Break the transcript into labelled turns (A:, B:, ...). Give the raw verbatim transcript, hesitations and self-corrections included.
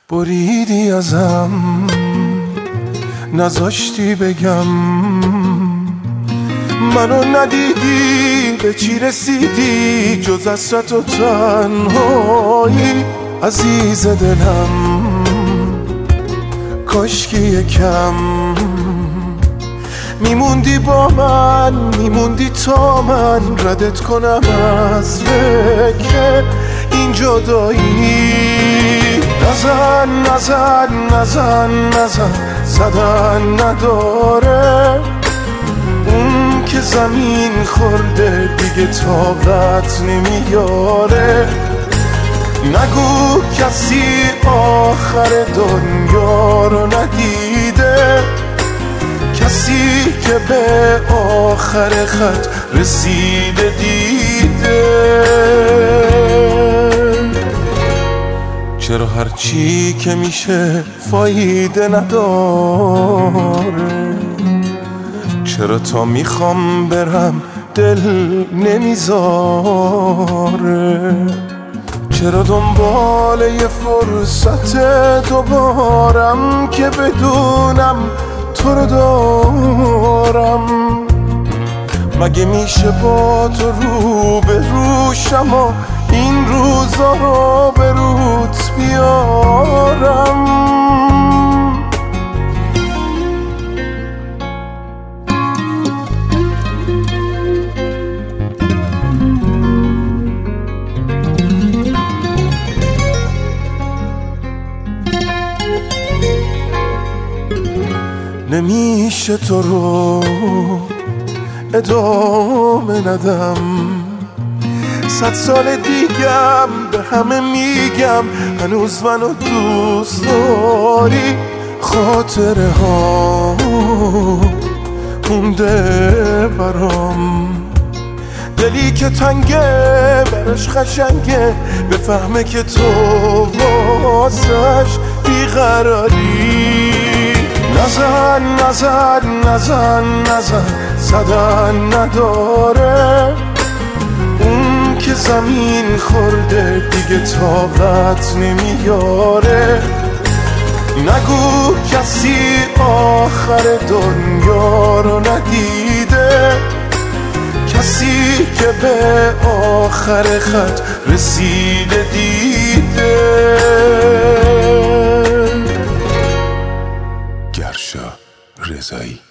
A: بریدی ازم، نذاشتی بگم، منو ندیدی به چی رسیدی جز حسرت و تنهایی. عزیز دلم کاشکی یکم میموندی با من، میموندی تا من ردت کنم از فکر این جدایی. نزن نزن نزن نزن زدن نداره، اون که زمین خورده دیگه طاقت نمیاره. نگو کسی آخر دنیا رو ندیده، کسی که به آخر خط رسیده دیده. چرا هرچی که میشه فایده نداره؟ چرا تا میخوام برم دل نمیذاره؟ چرا دنبال یه فرصت دوبارم که بدونم تو رو دارم؟ مگه میشه با تو رو به روشم و این روزا رو به روت بیارم؟ نمیشه تو رو ادامه ندم، صد سال دیگم به همه میگم هنوز منو دوست داری. خاطره ها مونده برام، دلی که تنگه برش قشنگه بفهمه که تو واسش بیقراری. نزن نزن نزن نزن زدن نداره، اون که زمین خورده دیگه طاقت نمیاره. نگو کسی آخر دنیا رو ندیده، کسی که به آخر خط رسیده دیده. گرشا رضایی.